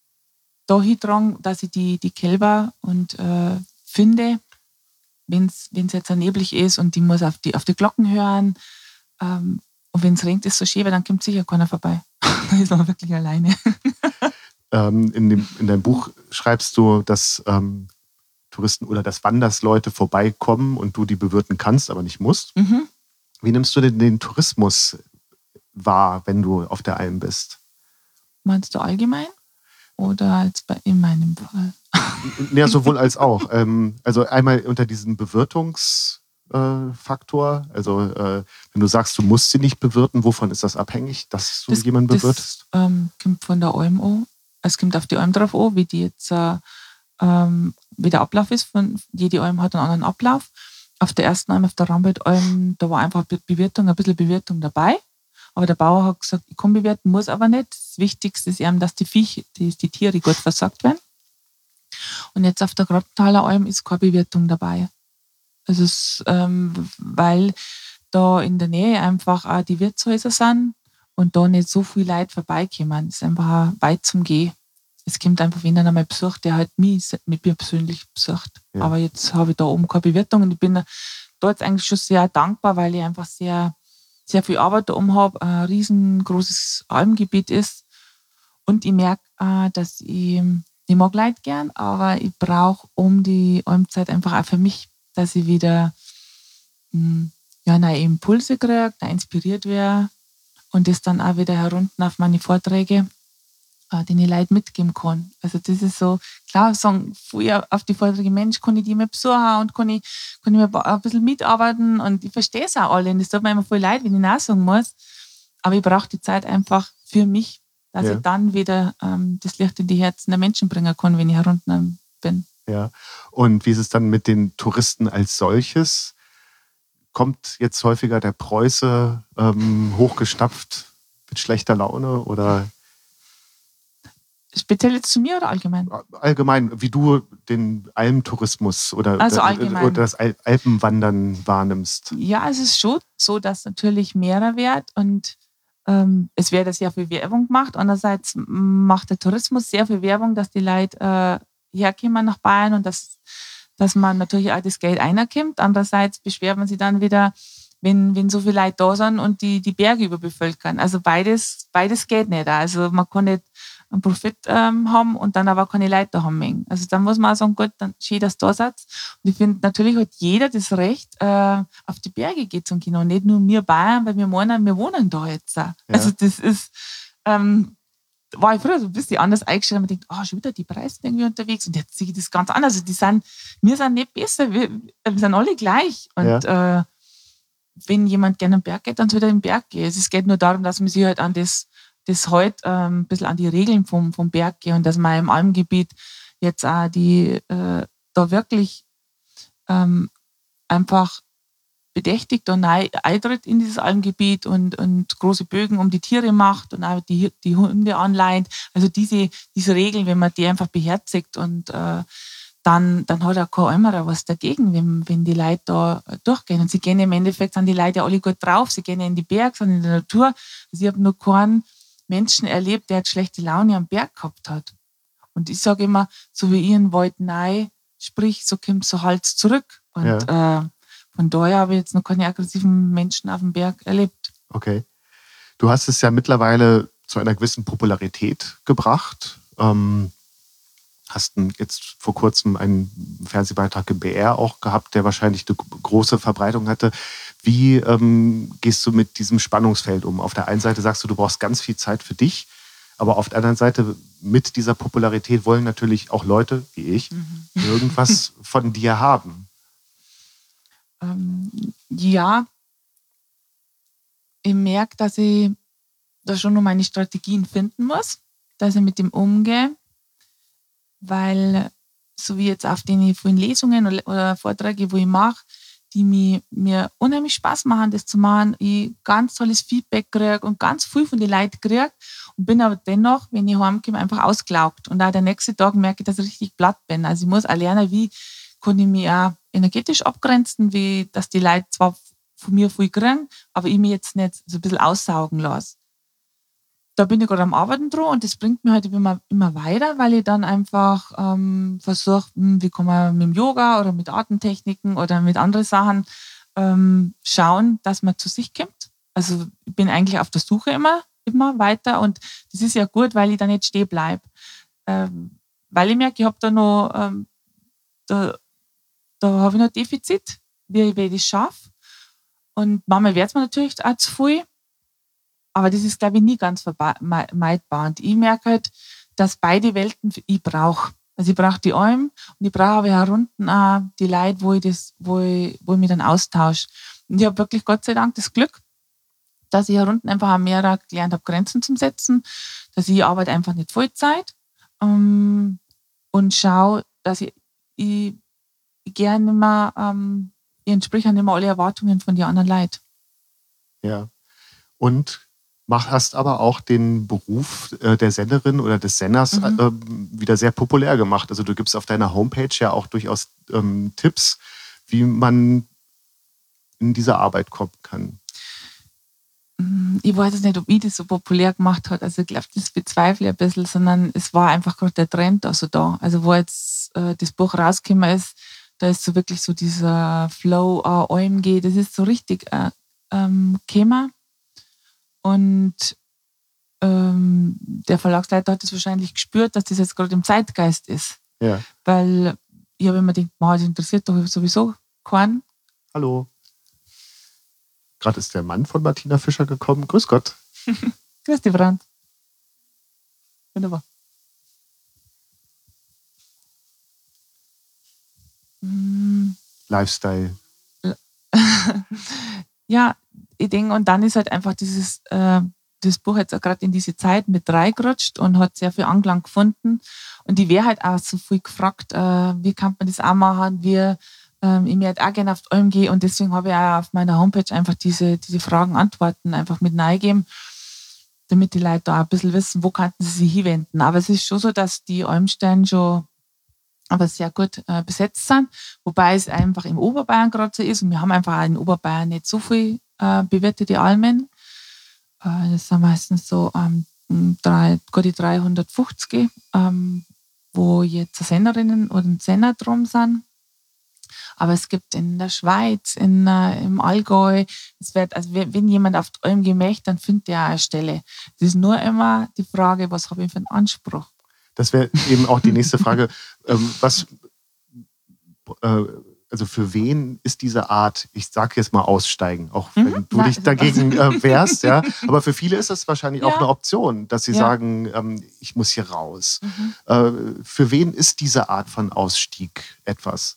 da hintragen, dass ich die, die Kälber und äh, finde, wenn es jetzt neblig ist und ich muss auf die, auf die Glocken hören. Ähm, und wenn es regnet, ist es so schön, weil dann kommt sicher keiner vorbei. Dann ist man wirklich alleine. ähm, in, dem, in deinem Buch schreibst du, dass ähm, Touristen oder dass Wandersleute vorbeikommen und du die bewirten kannst, aber nicht musst. Mhm. Wie nimmst du denn den Tourismus wahr, wenn du auf der Alm bist? Meinst du allgemein oder jetzt bei in meinem Fall? Ja, sowohl als auch. ähm, also einmal unter diesem Bewirtungsfaktor. Äh, also äh, wenn du sagst, du musst sie nicht bewirten, wovon ist das abhängig, dass du Das, jemanden bewirtest? Das ähm, kommt von der Alm an. Es kommt auf die Alm drauf an, wie die jetzt äh, ähm, wie der Ablauf ist. Von, jede Alm hat einen anderen Ablauf. Auf der ersten Alm, auf der Rambertalm, da war einfach Bewirtung, ein bisschen Bewirtung dabei. Aber der Bauer hat gesagt, ich kann bewirten, muss aber nicht. Das Wichtigste ist eben, dass die Viecher, die, die Tiere gut versorgt werden. Und jetzt auf der Grabenthaler Alm ist keine Bewirtung dabei. Also es, ähm, weil da in der Nähe einfach auch die Wirtshäuser sind und da nicht so viele Leute vorbeikommen. Es ist einfach weit zum Gehen. Es kommt einfach, wenn dann einmal besucht, der halt mich mit mir persönlich besucht. Ja. Aber jetzt habe ich da oben keine Bewirtung und ich bin da jetzt eigentlich schon sehr dankbar, weil ich einfach sehr, sehr viel Arbeit da oben habe, ein riesengroßes Almgebiet ist. Und ich merke, äh, dass ich, ich mag Leute gern, aber ich brauche um die Almzeit einfach auch für mich, dass ich wieder mh, ja, neue Impulse kriege, inspiriert werde und das dann auch wieder herunter auf meine Vorträge, äh, den ich Leuten mitgeben kann. Also das ist so, klar, sagen früher auf die Vorträge, Mensch, kann ich die mal besuchen und kann ich, kann ich mal ein bisschen mitarbeiten und ich verstehe es auch alle und das tut mir immer voll leid, wenn ich nachsagen muss, aber ich brauche die Zeit einfach für mich, dass ja. ich dann wieder ähm, das Licht in die Herzen der Menschen bringen kann, wenn ich herunter bin. Ja. Und wie ist es dann mit den Touristen als solches? Kommt jetzt häufiger der Preuße ähm, hochgestapft mit schlechter Laune oder? Speziell jetzt zu mir oder allgemein? Allgemein, wie du den Almtourismus oder, also allgemein. oder das Al- Alpenwandern wahrnimmst. Ja, es ist schon so, dass natürlich mehrer wird und ähm, es wird sehr viel Werbung gemacht. Andererseits macht der Tourismus sehr viel Werbung, dass die Leute äh, herkommen nach Bayern und dass, dass man natürlich auch das Geld einnimmt. Andererseits beschwert man sich dann wieder, wenn, wenn so viele Leute da sind und die, die Berge überbevölkern. Also beides, beides geht nicht. Also man kann nicht einen Profit ähm, haben und dann aber keine Leute da haben. Also dann muss man auch sagen, gut, dann schön, dass du da seid. Und ich finde, natürlich hat jeder das Recht, äh, auf die Berge geht zum Kino. Nicht nur wir Bayern, weil wir meinen, wir wohnen da jetzt. Ja. Also das ist, ähm, war ich früher so ein bisschen anders eingestellt und man denkt, oh, schon wieder die Preise irgendwie unterwegs und jetzt sehe ich das ganz anders. Also die sind, wir sind nicht besser, wir, wir sind alle gleich. Und ja. äh, wenn jemand gerne am Berg geht, dann soll er im Berg gehen. Es geht nur darum, dass man sich halt an das das halt ähm, ein bisschen an die Regeln vom, vom Berg gehen und dass man im Almgebiet jetzt auch die äh, da wirklich ähm, einfach bedächtig da neu eintritt in dieses Almgebiet und, und große Bögen um die Tiere macht und auch die, die Hunde anleint. Also diese, diese Regeln, wenn man die einfach beherzigt und äh, dann, dann hat auch kein anderer was dagegen, wenn, wenn die Leute da durchgehen. Und sie gehen im Endeffekt, sind die Leute ja alle gut drauf, sie gehen in die Berge, sind in der Natur. Also ich habe nur keinen Menschen erlebt, der jetzt schlechte Laune am Berg gehabt hat. Und ich sage immer, so wie ich in den Wald rein, sprich, so kommt so halt zurück. Und ja. äh, von daher habe ich jetzt noch keine aggressiven Menschen auf dem Berg erlebt. Okay. Du hast es ja mittlerweile zu einer gewissen Popularität gebracht. Ähm, hast jetzt vor kurzem einen Fernsehbeitrag im B R auch gehabt, der wahrscheinlich eine große Verbreitung hatte. Wie ähm, gehst du mit diesem Spannungsfeld um? Auf der einen Seite sagst du, du brauchst ganz viel Zeit für dich, aber auf der anderen Seite mit dieser Popularität wollen natürlich auch Leute, wie ich, mhm. irgendwas von dir haben. Ähm, ja, ich merke, dass ich da schon noch meine Strategien finden muss, dass ich mit dem umgehe, weil so wie jetzt auf den vielen Lesungen oder, oder Vorträge, wo ich mache, die mir, mir unheimlich Spaß machen, das zu machen. Ich ganz tolles Feedback kriege und ganz viel von den Leuten kriege und bin aber dennoch, wenn ich heimkomme, einfach ausgelaugt. Und auch der nächste Tag merke ich, dass ich richtig platt bin. Also ich muss auch lernen, wie kann ich mich auch energetisch abgrenzen, wie dass die Leute zwar von mir viel kriegen, aber ich mich jetzt nicht so ein bisschen aussaugen lasse. Da bin ich gerade am Arbeiten dran und das bringt mich halt immer, immer weiter, weil ich dann einfach ähm, versuche, wie kann man mit dem Yoga oder mit Atemtechniken oder mit anderen Sachen ähm, schauen, dass man zu sich kommt. Also ich bin eigentlich auf der Suche immer, immer weiter und das ist ja gut, weil ich da nicht stehen bleibe. ähm, weil ich merke, ich habe da noch, ähm, da, da habe ich noch Defizit, wie, wie ich das schaffe. Und manchmal wird es mir natürlich auch zu viel. Aber das ist, glaube ich, nie ganz vermeidbar. Und ich merke halt, dass beide Welten ich brauche. Also ich brauche die Alm und ich brauche aber herunten auch die Leute, wo ich, das, wo ich, wo ich mich dann austausche. Und ich habe wirklich Gott sei Dank das Glück, dass ich herunten einfach auch mehr gelernt habe, Grenzen zu setzen, dass ich arbeite einfach nicht Vollzeit ähm, und schaue, dass ich, ich, ich gerne immer, ähm, ich entspreche nicht mehr alle Erwartungen von den anderen Leuten. Ja. Und mach, hast aber auch den Beruf äh, der Senderin oder des Senders mhm. äh, wieder sehr populär gemacht. Also du gibst auf deiner Homepage ja auch durchaus ähm, Tipps, wie man in diese Arbeit kommen kann. Ich weiß jetzt nicht, ob ich das so populär gemacht habe. Also ich glaube, das bezweifle ich ein bisschen, sondern es war einfach gerade der Trend also da. Also wo jetzt äh, das Buch rausgekommen ist, da ist so wirklich so dieser Flow, äh, O M G, das ist so richtig äh, ähm, gekommen. Und ähm, der Verlagsleiter hat das wahrscheinlich gespürt, dass das jetzt gerade im Zeitgeist ist. Ja. Weil ich habe immer gedacht, das interessiert doch sowieso keinen. Hallo. Gerade ist der Mann von Martina Fischer gekommen. Grüß Gott. Grüß dich, Brand. Wunderbar. Mm. Lifestyle. Ja, ich denke, und dann ist halt einfach dieses äh, das Buch jetzt auch gerade in diese Zeit mit reingerutscht und hat sehr viel Anklang gefunden. Und ich wäre halt auch so viel gefragt, äh, wie kann man das auch machen, wie ähm, ich mir halt auch gerne auf die Alm gehe. Und deswegen habe ich auch auf meiner Homepage einfach diese, diese Fragen, Antworten einfach mit reingegeben, damit die Leute da auch ein bisschen wissen, wo könnten sie sich hinwenden. Aber es ist schon so, dass die Almstellen schon aber sehr gut äh, besetzt sind, wobei es einfach im Oberbayern gerade so ist und wir haben einfach auch in Oberbayern nicht so viel äh, bewirtete Almen. Äh, das sind meistens so ähm, drei, gut die dreihundertfünfzig, ähm, wo jetzt Senderinnen oder Sender drum sind. Aber es gibt in der Schweiz, in, äh, im Allgäu, es wird, also wenn jemand auf die Alm gehen möchte, dann findet er eine Stelle. Es ist nur immer die Frage, was habe ich für einen Anspruch? Das wäre eben auch die nächste Frage. ähm, was, äh, also für wen ist diese Art, ich sage jetzt mal aussteigen, auch wenn mhm, du na, dich dagegen äh, wehrst, ja. Aber für viele ist das wahrscheinlich ja. auch eine Option, dass sie ja. sagen, ähm, ich muss hier raus. Mhm. Äh, für wen ist diese Art von Ausstieg etwas?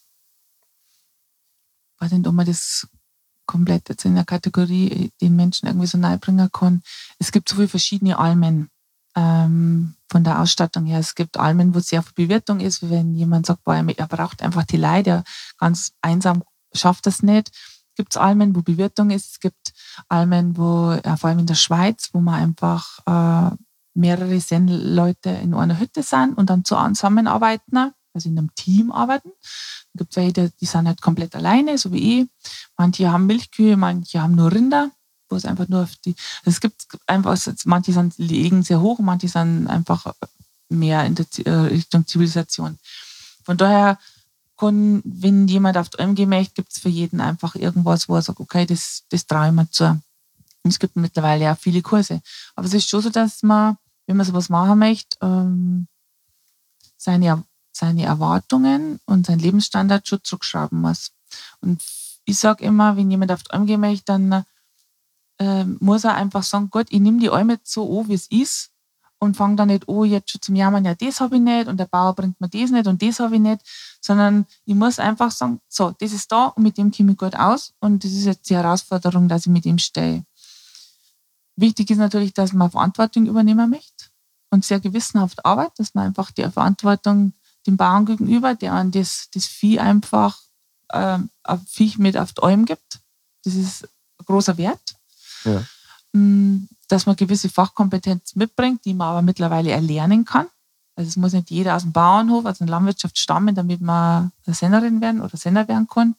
Ich weiß nicht, ob man das komplett jetzt in der Kategorie den Menschen irgendwie so nahe bringen kann. Es gibt so viele verschiedene Almen. Ähm, von der Ausstattung her. Es gibt Almen, wo sehr viel Bewirtung ist, wenn jemand sagt, boah, er braucht einfach die Leute, der ganz einsam schafft das nicht. Es gibt Almen, wo Bewirtung ist. Es gibt Almen, wo, ja, vor allem in der Schweiz, wo man einfach äh, mehrere Leute in einer Hütte sind und dann zusammenarbeiten, also in einem Team arbeiten. Es gibt welche, die sind halt komplett alleine, so wie ich. Manche haben Milchkühe, manche haben nur Rinder. Wo es einfach nur auf die. Es gibt einfach, manche sind, liegen sehr hoch, manche sind einfach mehr in der Richtung Zivilisation. Von daher kann, wenn jemand auf die Alm gehen möchte, gibt es für jeden einfach irgendwas, wo er sagt, okay, das, das traue ich mir zu. Und es gibt mittlerweile auch viele Kurse. Aber es ist schon so, dass man, wenn man sowas machen möchte, ähm, seine, seine Erwartungen und seinen Lebensstandard schon zurückschrauben muss. Und ich sage immer, wenn jemand auf die Alm gehen möchte, dann muss er einfach sagen, Gott, ich nehme die Alm jetzt so an, wie es ist und fange dann nicht an, jetzt schon zum Jammern, ja, das habe ich nicht und der Bauer bringt mir das nicht und das habe ich nicht, sondern ich muss einfach sagen, so, das ist da und mit dem komme ich gut aus und das ist jetzt die Herausforderung, dass ich mit ihm stehe. Wichtig ist natürlich, dass man Verantwortung übernehmen möchte und sehr gewissenhaft arbeitet, dass man einfach die Verantwortung dem Bauern gegenüber, der an das, das Vieh einfach äh, ein Viech mit auf die Alm gibt. Das ist ein großer Wert. Ja. Dass man gewisse Fachkompetenz mitbringt, die man aber mittlerweile erlernen kann. Also es muss nicht jeder aus dem Bauernhof, aus der Landwirtschaft stammen, damit man eine Senderin werden oder Sender werden kann.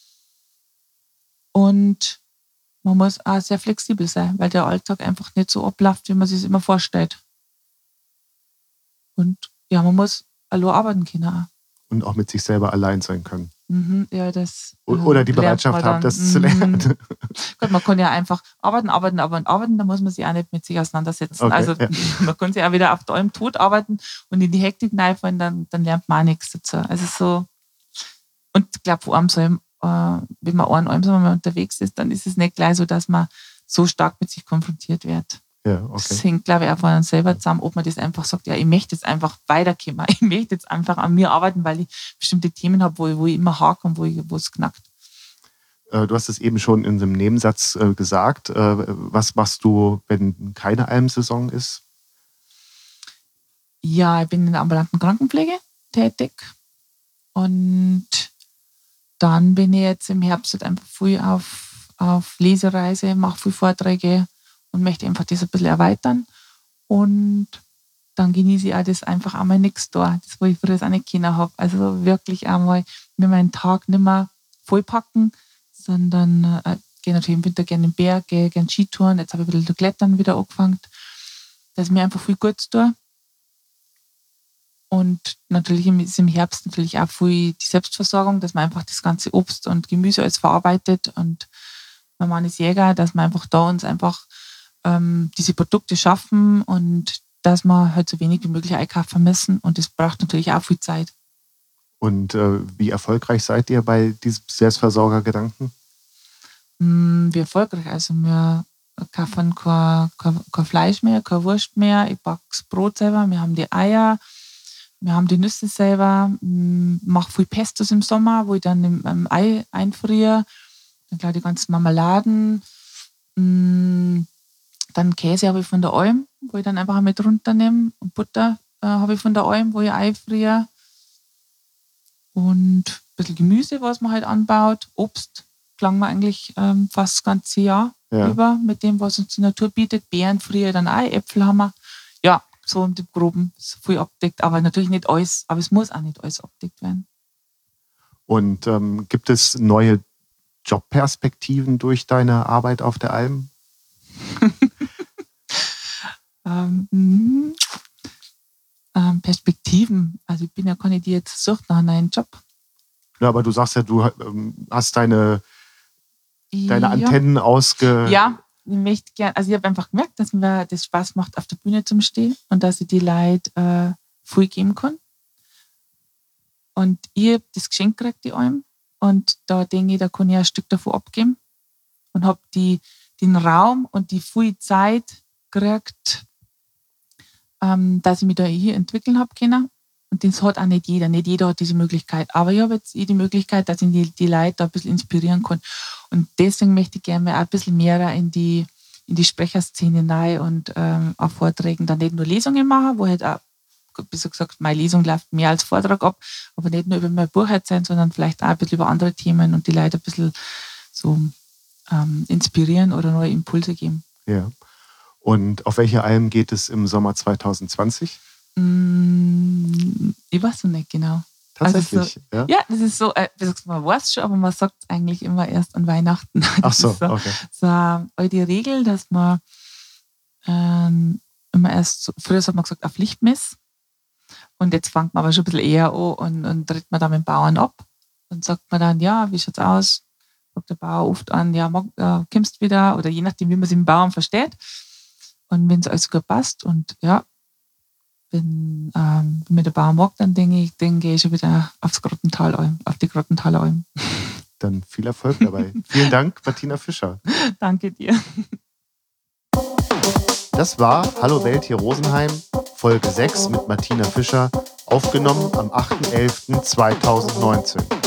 Und man muss auch sehr flexibel sein, weil der Alltag einfach nicht so abläuft, wie man sich es immer vorstellt. Und ja, man muss allein arbeiten können. Und auch mit sich selber allein sein können. Mhm, ja, das, O- Oder die lernt Bereitschaft man haben, dann. das zu Mhm. lernen. Gut, man kann ja einfach arbeiten, arbeiten, arbeiten, arbeiten, da muss man sich auch nicht mit sich auseinandersetzen. Okay, also ja. man kann sich auch wieder auf allem tot arbeiten und in die Hektik reinfallen, dann, dann lernt man auch nichts dazu. Also so, und ich glaube, vor allem so, im, äh, wenn man an allem so mal unterwegs ist, dann ist es nicht gleich so, dass man so stark mit sich konfrontiert wird. Ja, Das okay. hängt, glaube ich, auch von einem selber zusammen, ob man das einfach sagt, ja, ich möchte jetzt einfach weiterkommen. Ich möchte jetzt einfach an mir arbeiten, weil ich bestimmte Themen habe, wo ich, wo ich immer hake und wo, ich, wo es knackt. Äh, Du hast es eben schon in einem Nebensatz äh, gesagt. Äh, Was machst du, wenn keine Almsaison ist? Ja, ich bin in der ambulanten Krankenpflege tätig und dann bin ich jetzt im Herbst halt einfach viel auf, auf Lesereise, mache viel Vorträge und möchte einfach das ein bisschen erweitern. Und dann genieße ich auch das einfach einmal nichts da, das, wo ich früher auch nicht Kinder habe. Also wirklich einmal mir meinen Tag nicht mehr vollpacken, sondern äh, gehe natürlich im Winter gerne in den Berg, gehe gerne Skitouren. Jetzt habe ich ein bisschen Klettern wieder angefangen. Das ist mir einfach viel Gutes da. Und natürlich ist im Herbst natürlich auch viel die Selbstversorgung, dass man einfach das ganze Obst und Gemüse alles verarbeitet. Und mein Mann ist Jäger, dass wir einfach da uns einfach ähm, diese Produkte schaffen und dass wir halt so wenig wie möglich einkaufen müssen. Und das braucht natürlich auch viel Zeit. Und äh, wie erfolgreich seid ihr bei diesem Selbstversorgergedanken? Mm, Wie erfolgreich. Also wir kaufen kein, kein, kein Fleisch mehr, keine Wurst mehr. Ich backe das Brot selber. Wir haben die Eier. Wir haben die Nüsse selber. Mache viel Pestos im Sommer, wo ich dann im, im Ei einfriere. Dann gleich die ganzen Marmeladen. Mm, Dann Käse habe ich von der Alm, wo ich dann einfach mit runternehme. Und Butter äh, habe ich von der Alm, wo ich einfriere. Und ein bisschen Gemüse, was man halt anbaut. Obst gelangen wir eigentlich ähm, fast das ganze Jahr Ja. über mit dem, was uns die Natur bietet. Beeren friere ich dann auch, Äpfel haben wir. Ja, so im Groben ist viel abdeckt, aber natürlich nicht alles. Aber es muss auch nicht alles abdeckt werden. Und ähm, gibt es neue Jobperspektiven durch deine Arbeit auf der Alm? Ähm, mhm. ähm, Perspektiven. Also ich bin ja keine, die jetzt sucht nach einem neuen Job. Ja, aber du sagst ja, du ähm, hast deine, deine Ja. Antennen ausge... Ja, ich möchte gern, also ich habe einfach gemerkt, dass mir das Spaß macht, auf der Bühne zu stehen und dass ich die Leute äh, viel geben kann. Und ich habe das Geschenk gekriegt, die Alm. Und da denke ich, da kann ich ein Stück davon abgeben. Und habe die, den Raum und die viel Zeit gekriegt, ähm, dass ich mich da hier entwickeln habe können. Und das hat auch nicht jeder. Nicht jeder hat diese Möglichkeit. Aber ich habe jetzt eh die Möglichkeit, dass ich die, die Leute da ein bisschen inspirieren kann. Und deswegen möchte ich gerne auch ein bisschen mehr in die, in die Sprecherszene rein und ähm, auf Vorträgen dann nicht nur Lesungen machen, wo halt auch, wie gesagt, meine Lesung läuft mehr als Vortrag ab, aber nicht nur über mein Buch halt sein, sondern vielleicht auch ein bisschen über andere Themen und die Leute ein bisschen so ähm, inspirieren oder neue Impulse geben. Ja. Und auf welche Alm geht es im Sommer zwanzig zwanzig? Mm, ich weiß noch nicht genau. Tatsächlich, Also so, ja? Ja, das ist so, äh, wie gesagt, man weiß es schon, aber man sagt es eigentlich immer erst an Weihnachten. Das Ach so, ist so, okay. so eine alte Regel, dass man ähm, immer erst, so, früher hat man gesagt, auf Lichtmess. Und jetzt fängt man aber schon ein bisschen eher an und, und tritt man dann mit dem Bauern ab. Dann sagt man dann, ja, wie schaut's aus? Sagt der Bauer oft an, ja, mag, äh, kommst wieder, oder je nachdem, wie man sich mit dem Bauern versteht. Und wenn es alles gut passt und ja, wenn, ähm, wenn mir der Bauer mag, dann denke ich, dann gehe ich schon wieder aufs Grottental, auf die Grottentalalm. Dann viel Erfolg dabei. Vielen Dank, Martina Fischer. Danke dir. Das war Hallo Welt hier Rosenheim, Folge sechs mit Martina Fischer, aufgenommen am achter elfter zweitausendneunzehn.